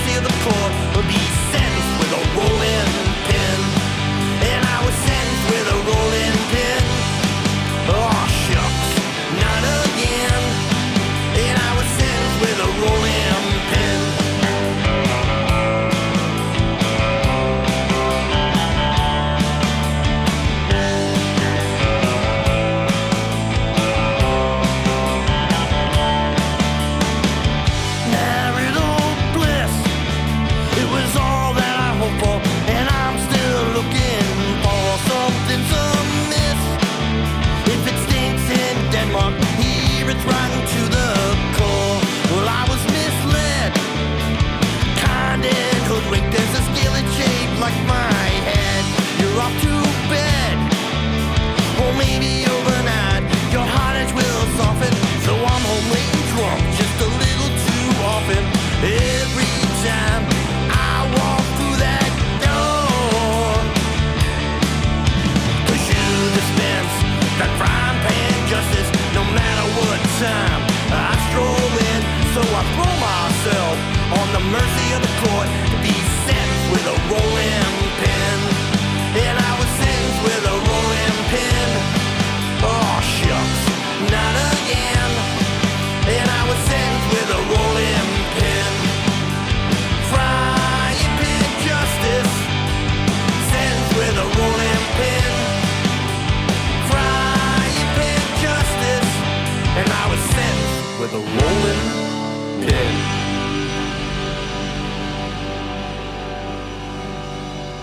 mercy of the court, or be sentenced with a rolling pin. And I was sentenced with a rolling pin. Oh shucks, not again. And I was sentenced with a rolling pin. Marital bliss, it was all that I hoped for, and I'm still looking for something's amiss. If it stinks in Denmark, here it's rotten to the core. Well, I was misled, kind and hoodwinked. There's a skillet shaped like my head. You're off to bed, or maybe overnight. Your hot edge will soften, so I'm home late and drunk, just a little too often. Every time I walk through that door, 'cause you dispense that frying pan justice, no matter what time I stroll in. So I throw myself on the mercy of the court to be sentenced with a rolling pin. And I was sentenced with a rolling pin. Oh shucks, not again. And I was sentenced with a rolling pin. Frying pan justice, sentenced with a rolling pin. Frying pan justice, and I was sentenced with a rolling pin.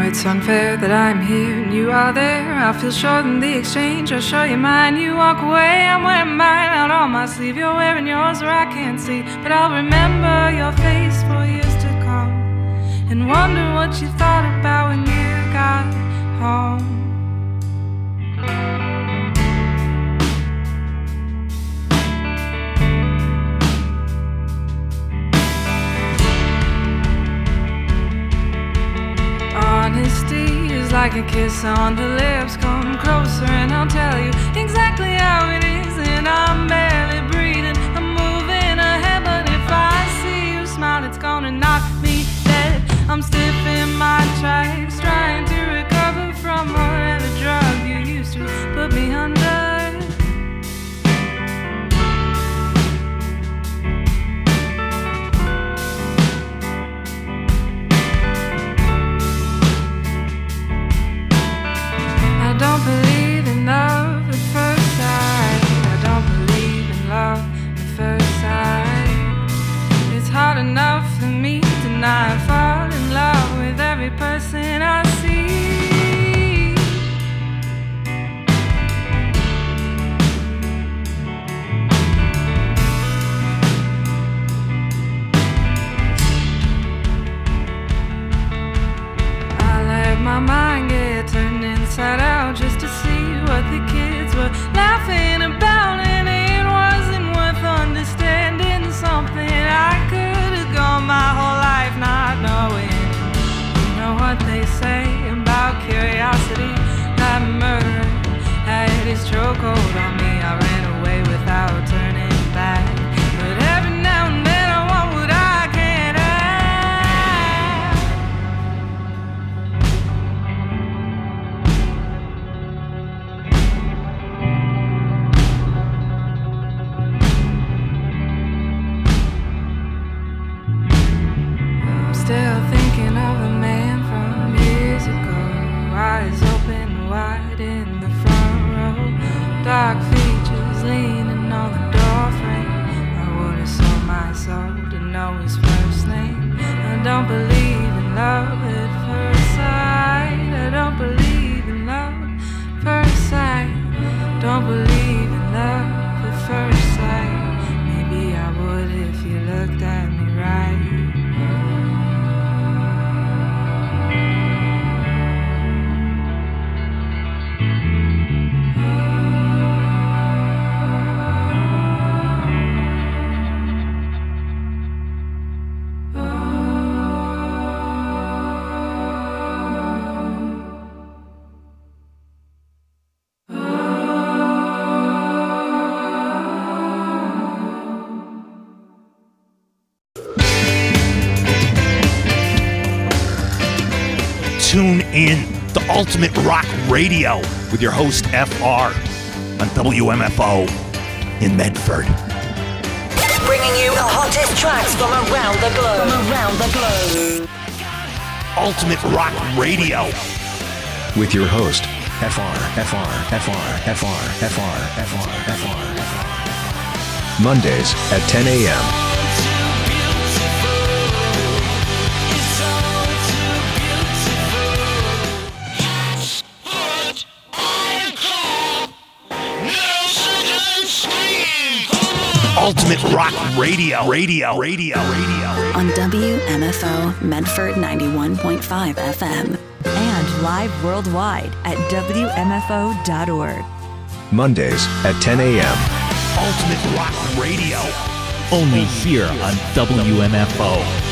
It's unfair that I'm here and you are there. I feel short in the exchange. I'll show you mine. You walk away, I'm wearing mine out on my sleeve. You're wearing yours where I can't see, but I'll remember your face for years to come and wonder what you thought about when you got home. Honesty is like a kiss on the lips. Come closer and I'll tell you exactly how it is. And I'm barely breathing, I'm moving ahead, but if I see you smile, it's gonna knock me dead. I'm stiff in my tracks, trying to recover from whatever drug you used to put me under. I don't believe in love at first sight. I don't believe in love at first sight. It's hard enough for me to not fall in love with every person I see. I let my mind get turned inside out just to see what the kids were laughing about, and it wasn't worth understanding something I could have gone my whole life not knowing. You know what they say about curiosity? That murderer had his chokehold on me. I ran away without turning back, but every now and then I want what I can't have. I'm still thinking of the man from years ago, eyes open wide in the front row, dark features leaning on the doorframe. I would have sold my soul to know his first name. I don't believe in love at first sight. I don't believe in love at first sight. Don't believe in love at first sight. Maybe I would if you looked at me right. Tune in to Ultimate Rock Radio with your host FR on WMFO in Medford. Bringing you the hottest tracks from around the globe. Ultimate Rock Radio with your host FR. Mondays at 10 a.m. Ultimate Rock Radio. On WMFO Medford 91.5 FM. And live worldwide at WMFO.org. Mondays at 10 a.m. Ultimate Rock Radio. Only here on WMFO.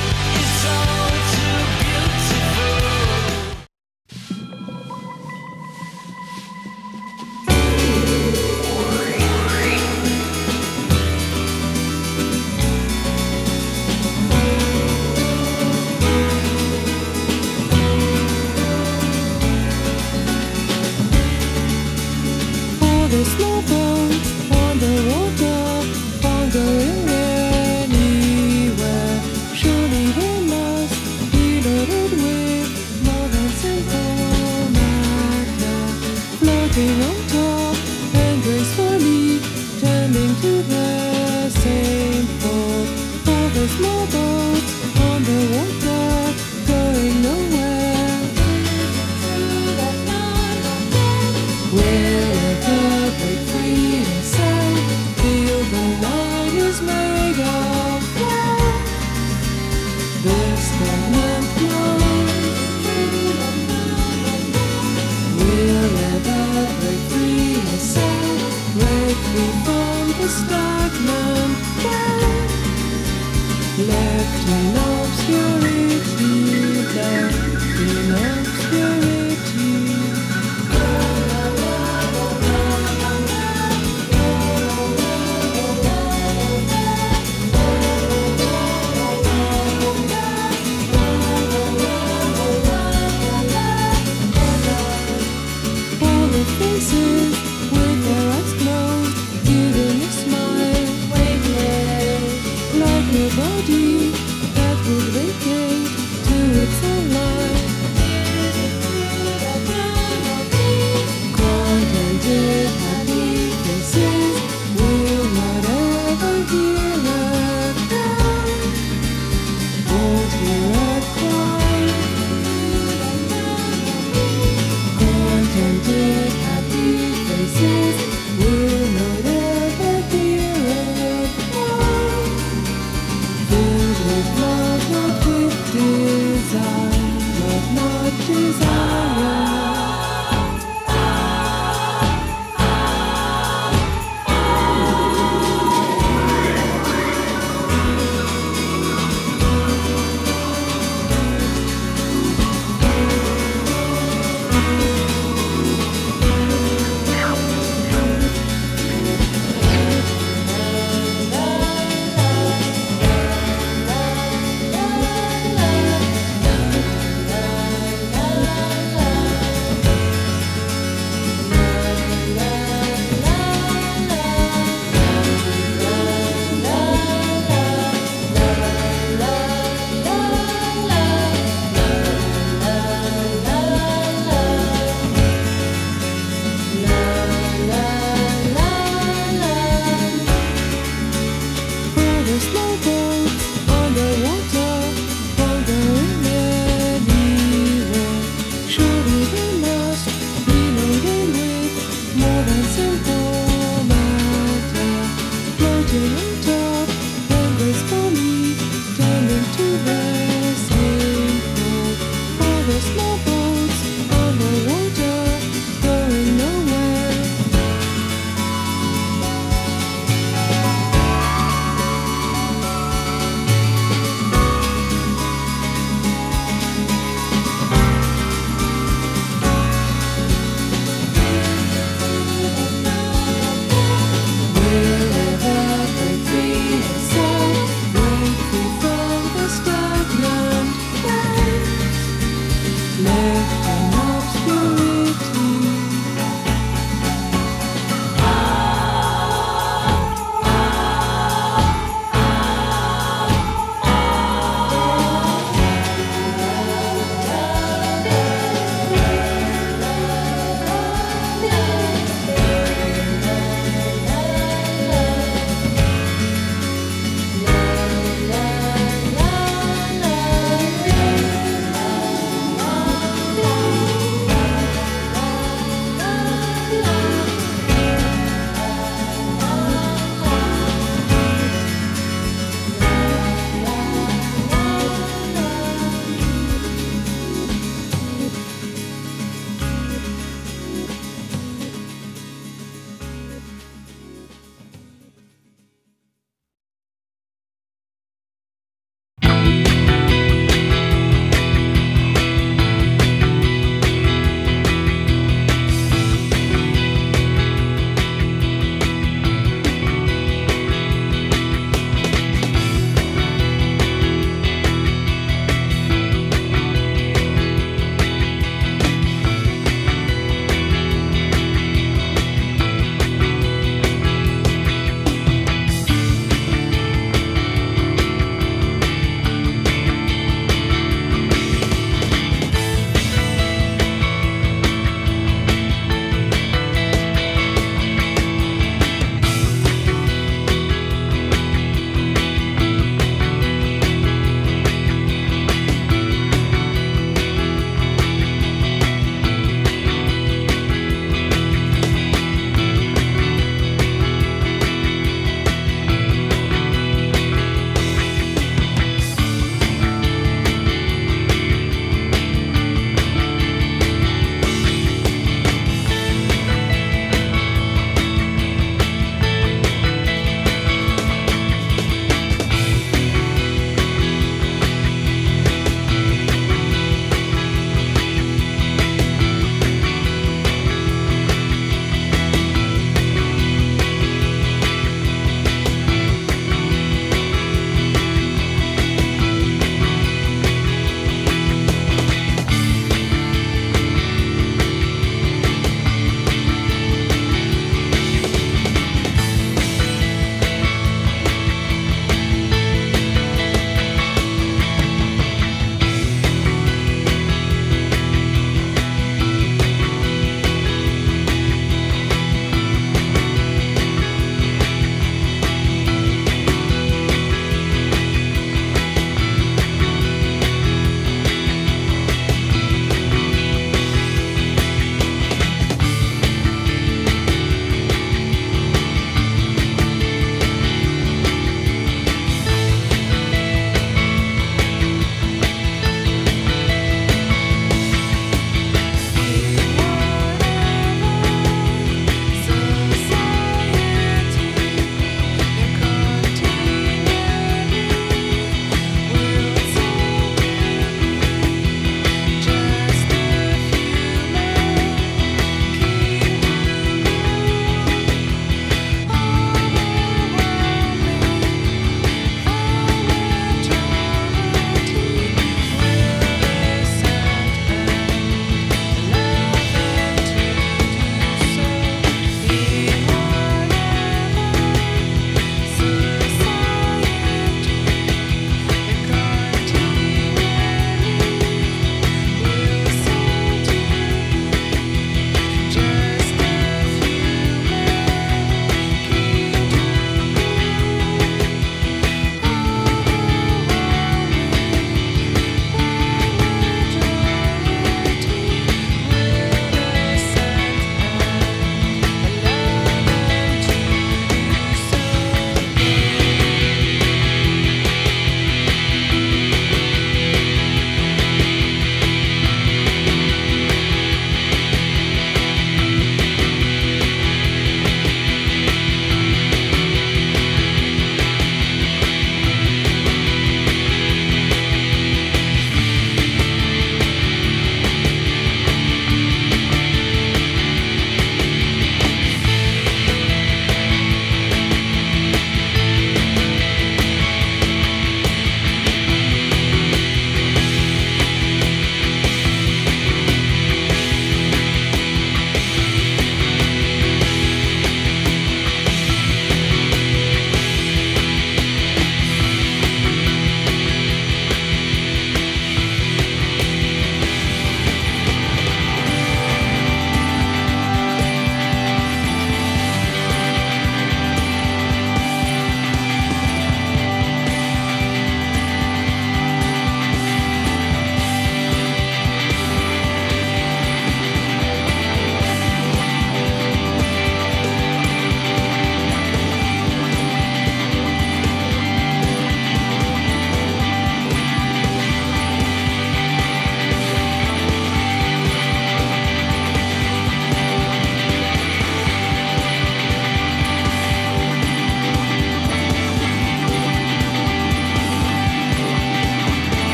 Small boats on the water, going nowhere.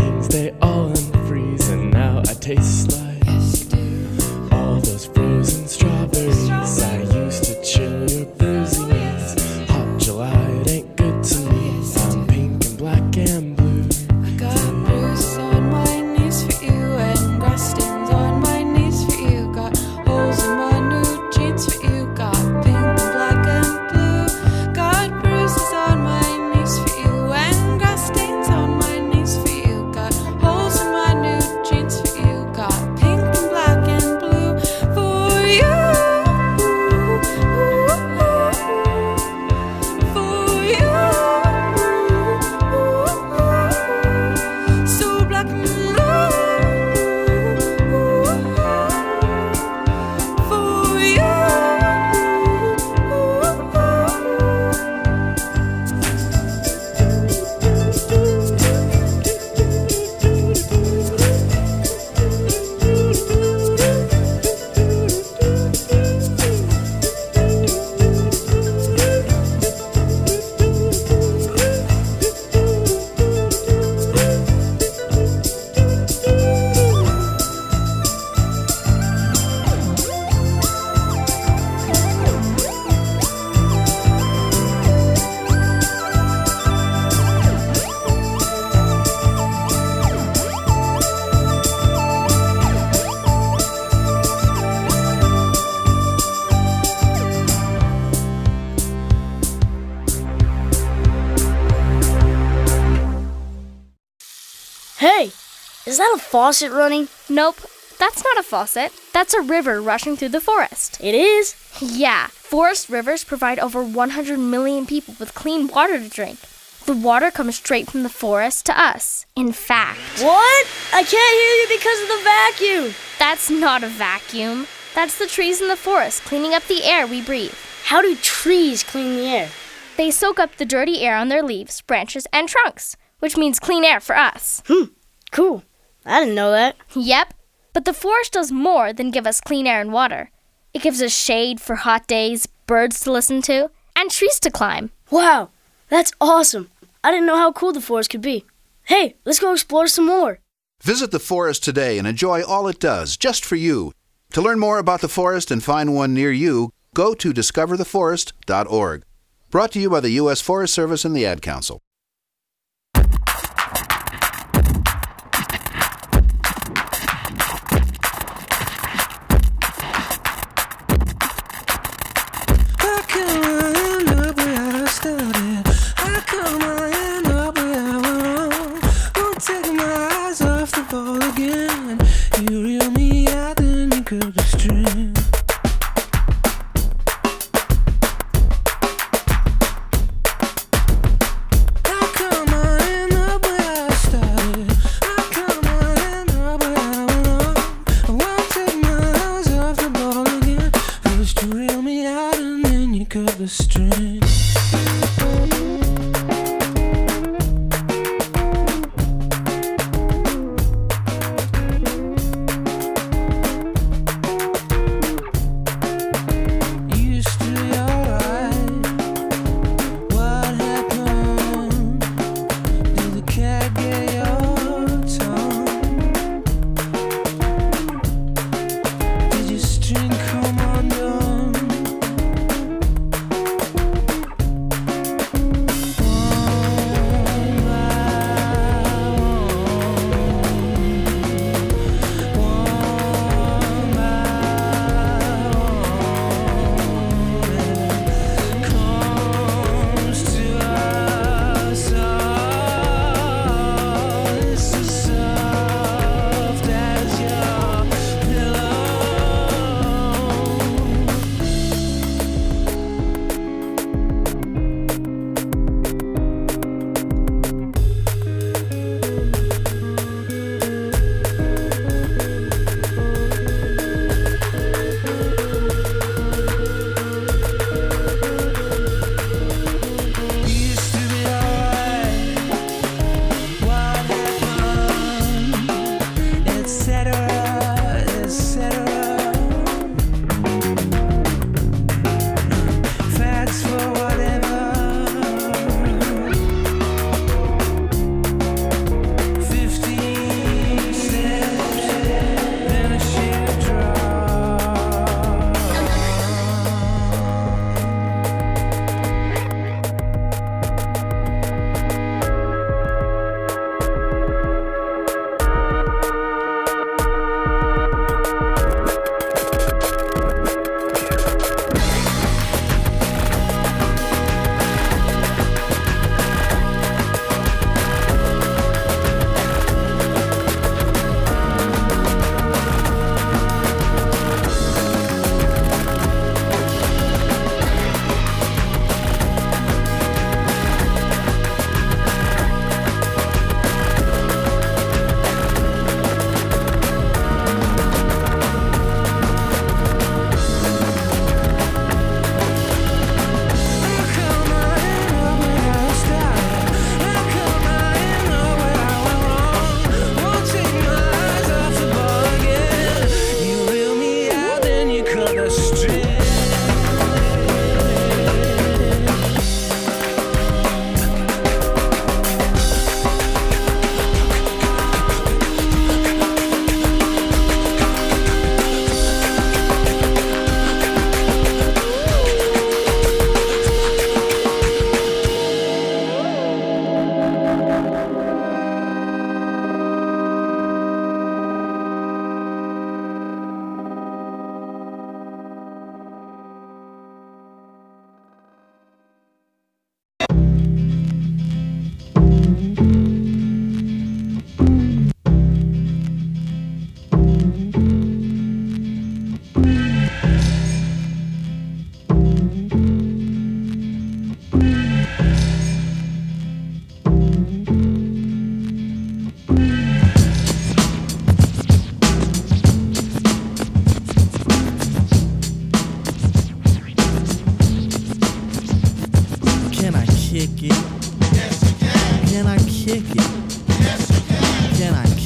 things, they all unfreeze, and now I taste like all those frozen strawberries. I used to chill your bruisiness. Hot July, it ain't good to me. I'm pink and black and blue. I got bruises on my knees for you, and grass stains on my knees for you. Got holes in my new jeans for you. Got pink and black and blue. Got bruises on my knees for you, and grass stains on my knees for you. Got holes in my new jeans for you. Got pink and black and blue for you. For you. So black and blue for you. Hey, is that a faucet running? Nope, that's not a faucet. That's a river rushing through the forest. It is? Yeah, forest rivers provide over 100 million people with clean water to drink. The water comes straight from the forest to us. In fact... What? I can't hear you because of the vacuum. That's not a vacuum. That's the trees in the forest cleaning up the air we breathe. How do trees clean the air? They soak up the dirty air on their leaves, branches, and trunks, which means clean air for us. Cool. I didn't know that. Yep. But the forest does more than give us clean air and water. It gives us shade for hot days, birds to listen to, and trees to climb. Wow, that's awesome. I didn't know how cool the forest could be. Hey, let's go explore some more. Visit the forest today and enjoy all it does, just for you. To learn more about the forest and find one near you, go to discovertheforest.org. Brought to you by the U.S. Forest Service and the Ad Council. I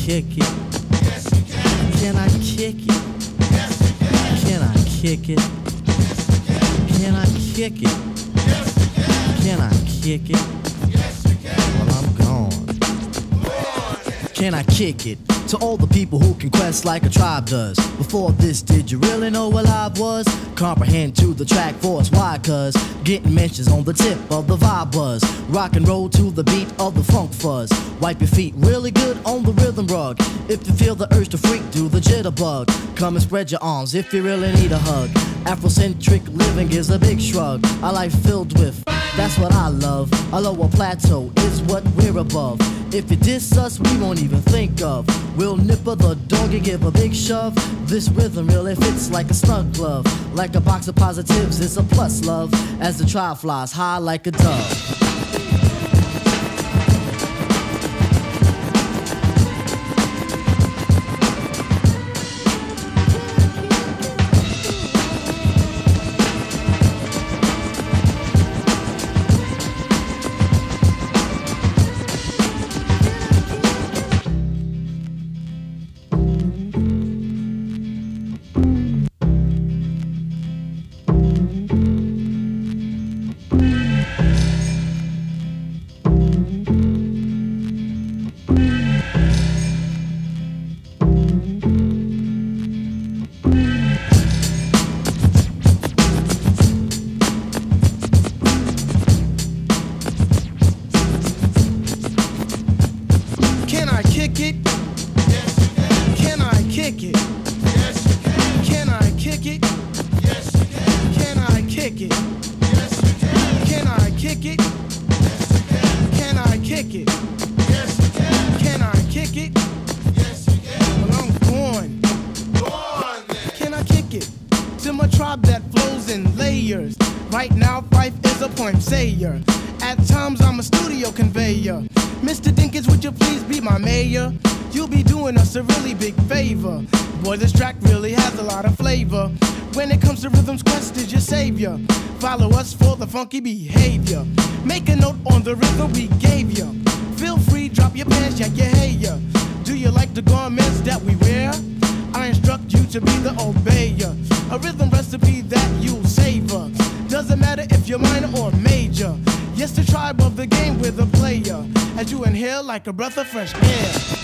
kick it? Yes, you can. Can I kick it? Yes, you can. Can I kick it? Can I kick it? Yes, you can. Can I kick it? Yes, you can. Well, I'm gone. Can I kick it? To all the people who can quest like a tribe does. Before this, did you really know what live was? Comprehend to the track force, why? Cause getting mentions on the tip of the vibe buzz. Rock and roll to the beat of the funk fuzz. Wipe your feet really good on the rhythm rug. If you feel the urge to freak, do the jitterbug. Come and spread your arms if you really need a hug. Afrocentric living is a big shrug. A life filled with, that's what I love. A lower plateau is what we're above. If you diss us, we won't even think of. We'll nipper the dog and give a big shove. This rhythm really fits like a snug glove. Like a box of positives, it's a plus love. As the tribe flies high like a dove. Follow us for the funky behavior. Make a note on the rhythm we gave you. Feel free, drop your pants, yeah, your hair. Do you like the garments that we wear? I instruct you to be the obeyer. A rhythm recipe that you'll savor. Doesn't matter if you're minor or major. Yes, the tribe of the game with a player. As you inhale like a breath of fresh air.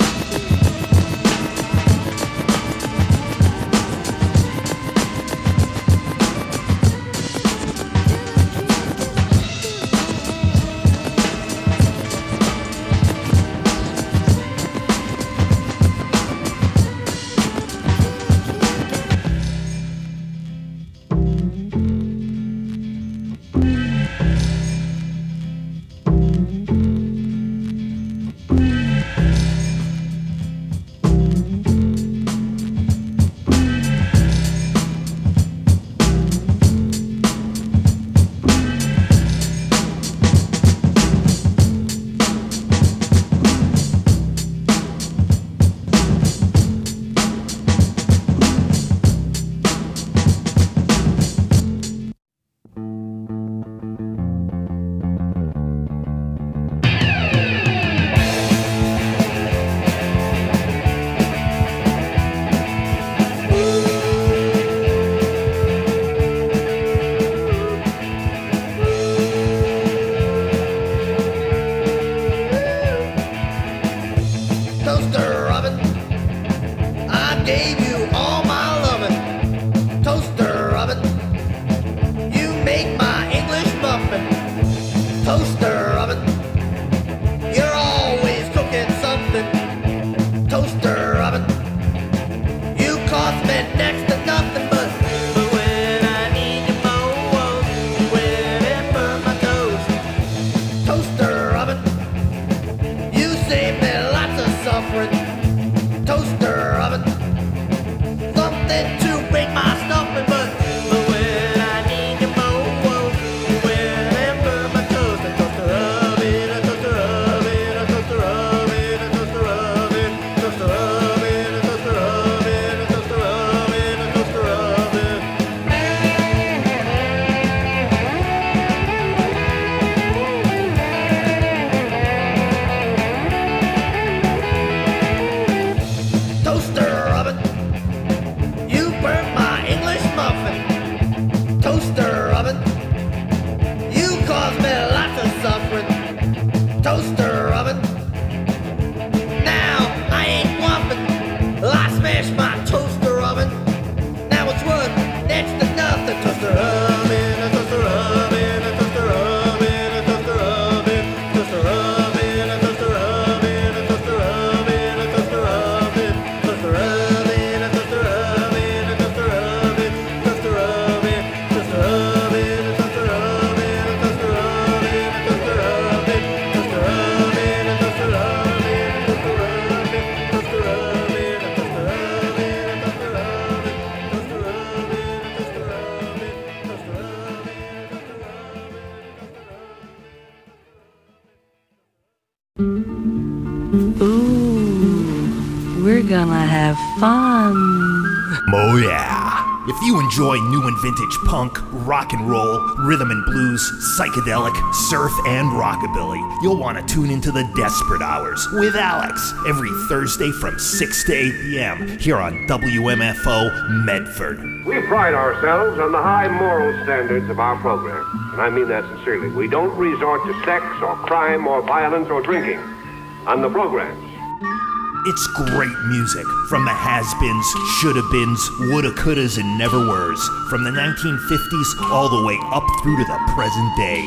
we're gonna have fun. Oh yeah. If you enjoy new and vintage punk, rock and roll, rhythm and blues, psychedelic, surf, and rockabilly, you'll want to tune into the Desperate Hours with Alex every Thursday from 6 to 8 p.m. here on WMFO Medford. We pride ourselves on the high moral standards of our program, and I mean that sincerely. We don't resort to sex or crime or violence or drinking on the programs. It's great music from the has-beens, shoulda-beens, woulda-couldas, and never-weres, from the 1950s all the way up through to the present day.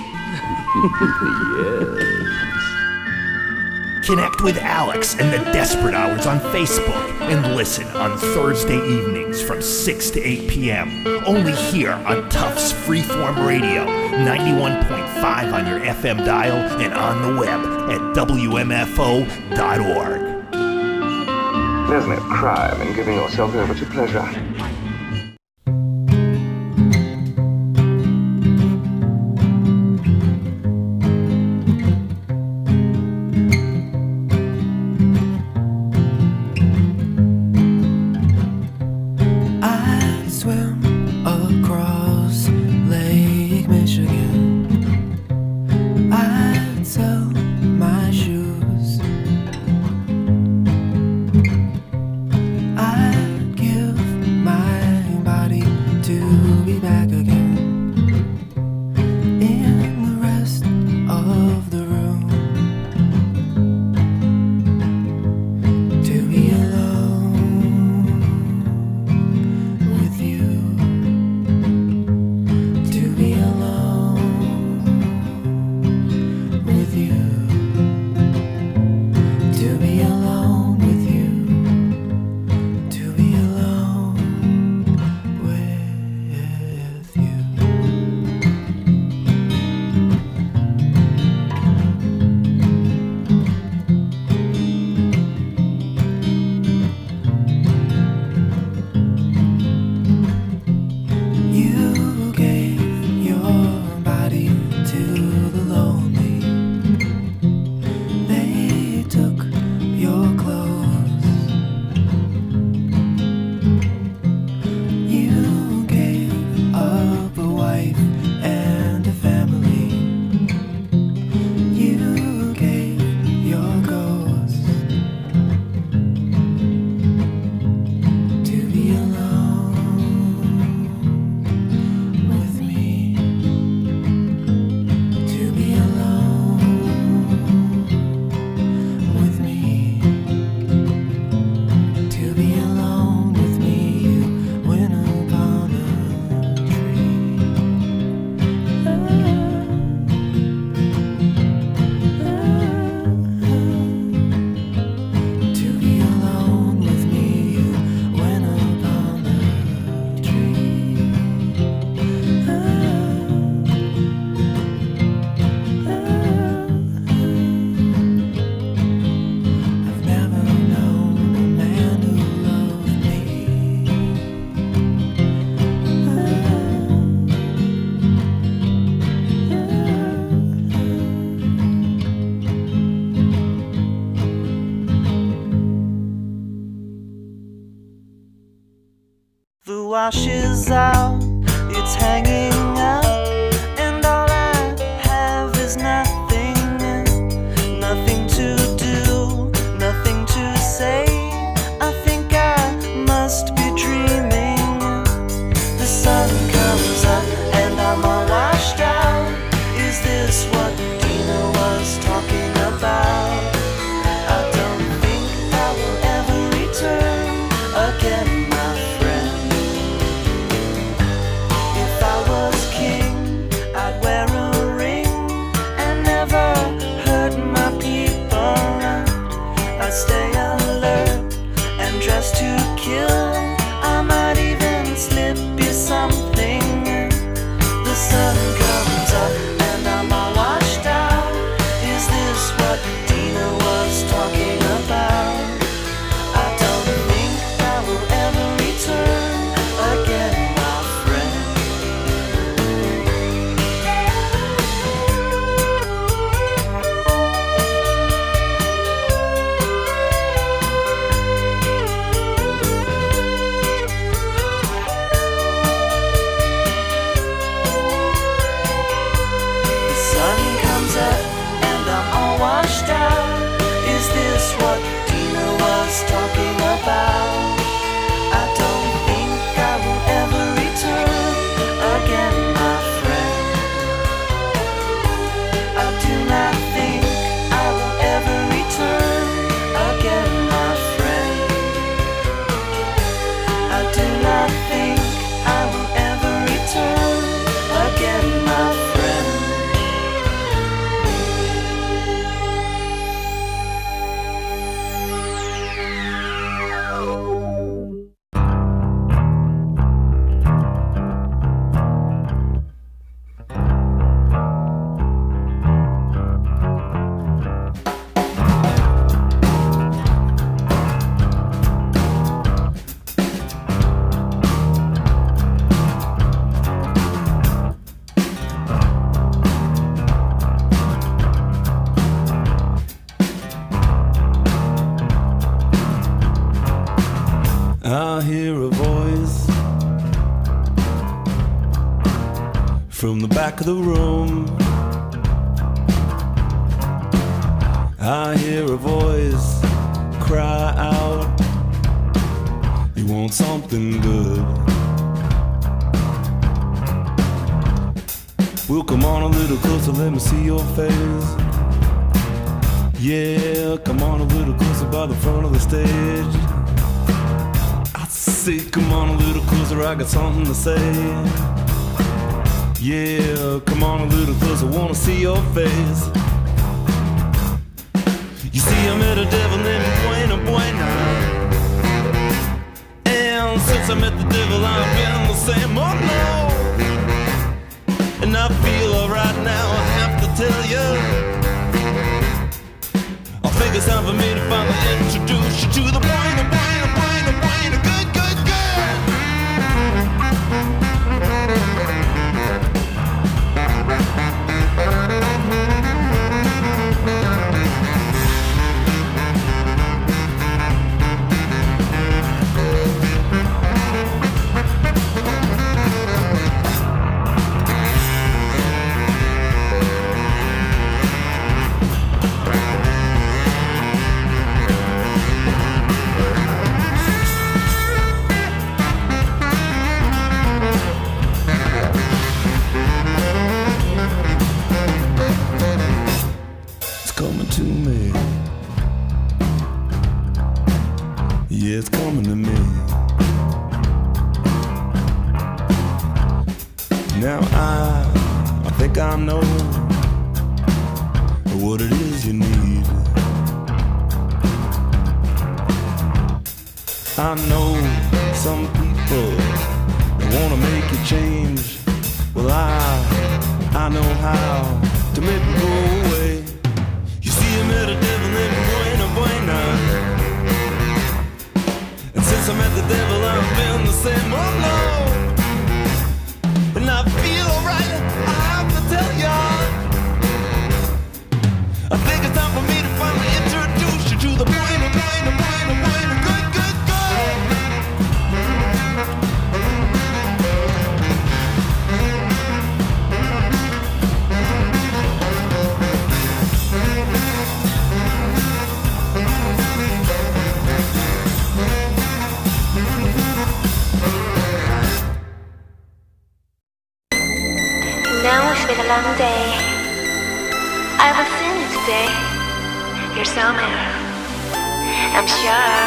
Yes. Connect with Alex and the Desperate Hours on Facebook and listen on Thursday evenings from 6 to 8 p.m. only here on Tufts Freeform Radio, 91.5 on your FM dial and on the web at WMFO.org. There's no crime in giving yourself over to pleasure. I swim across Lake Michigan. I'd sell my shoes. Washes out, it's hanging up, and all I have is nothing, nothing to do, nothing to say. I think I must be dreaming. The sun comes up and I'm all washed out. Is this what Dina was talking about? I don't think I will ever return again, my friend. If I were I hear a voice from the back of the room. I hear a voice cry out, you want something good. Well, come on a little closer, let me see your face. Yeah, come on a little closer by the front of the stage. I say, come on a little closer, I got something to say. Yeah, come on a little closer, wanna see your face. You see, I met a devil named Buena Buena, and since I met the devil, I've been the same. Oh no, and I feel alright now, I have to tell you, I think it's time for me to finally introduce you to the Buena Buena Buena Buena good good girl. Yeah, it's coming to me. Now I think I know what it is you need. I know some people wanna make you change. Well, I know how to make it go away. You see, I met a devil named Buena Buena, and since I met the devil, I've been the same. Oh no, and I feel alright, I have to tell ya, I think it's time for me to finally introduce you to the Buena Buena Buena Buena good good girl. Now it's been a long day. I will see you today. You're somewhere, I'm sure.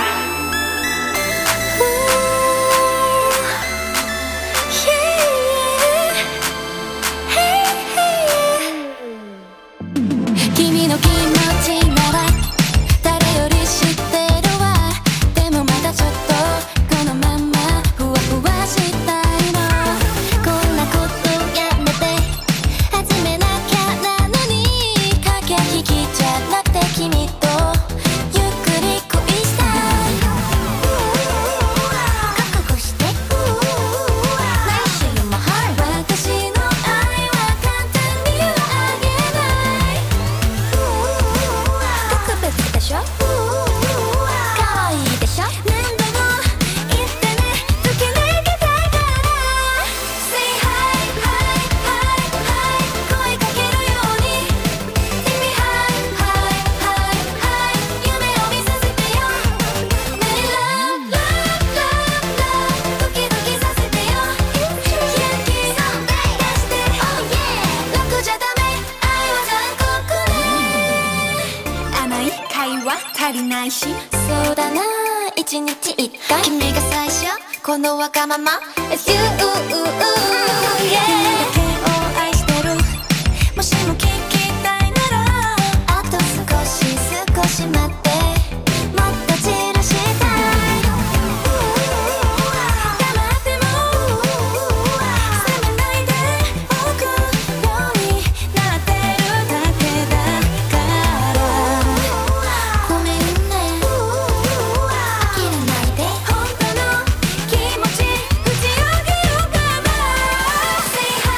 Say hi.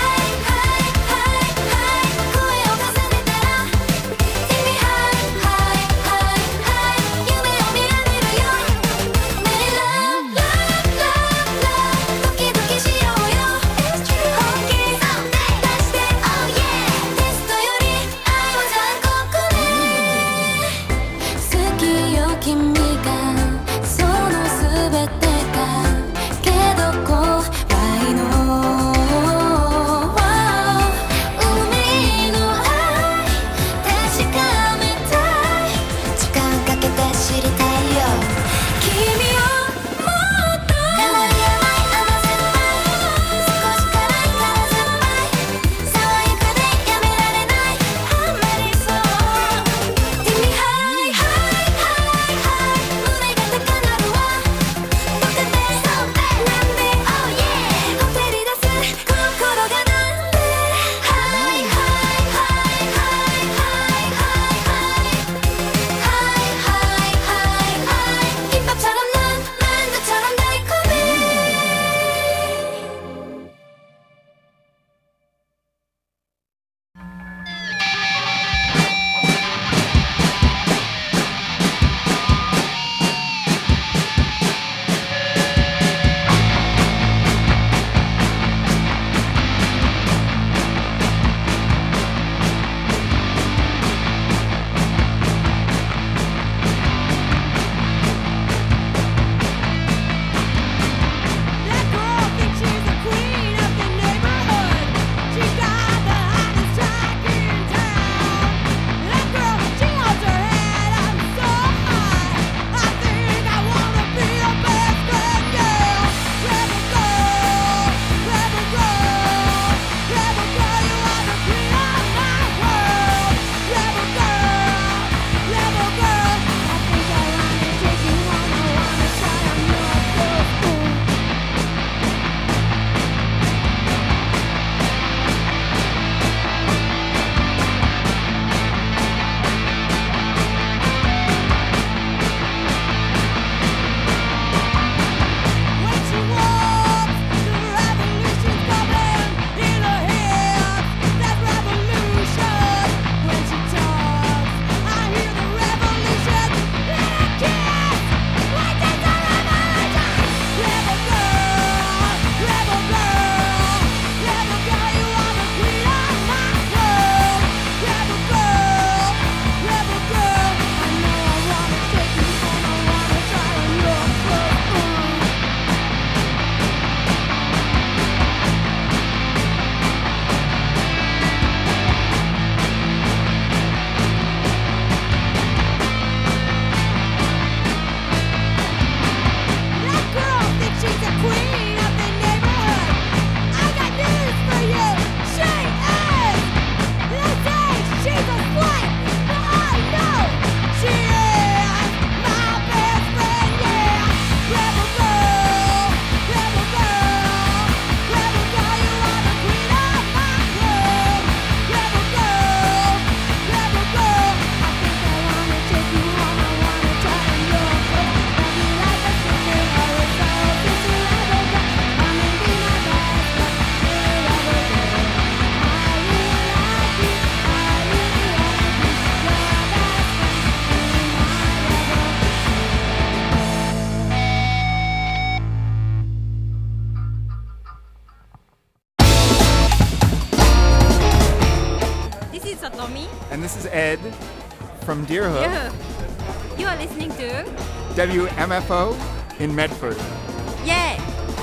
And this is Ed from Deerhook. Yeah. You are listening to WMFO in Medford. Yeah.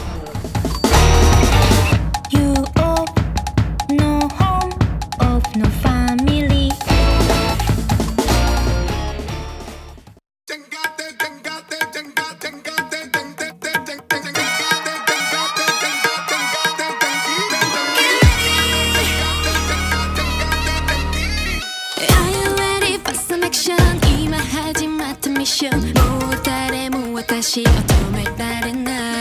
You of no home, of no family. Are you ready for some action? 今始まったミッション。もう誰も私を止められない。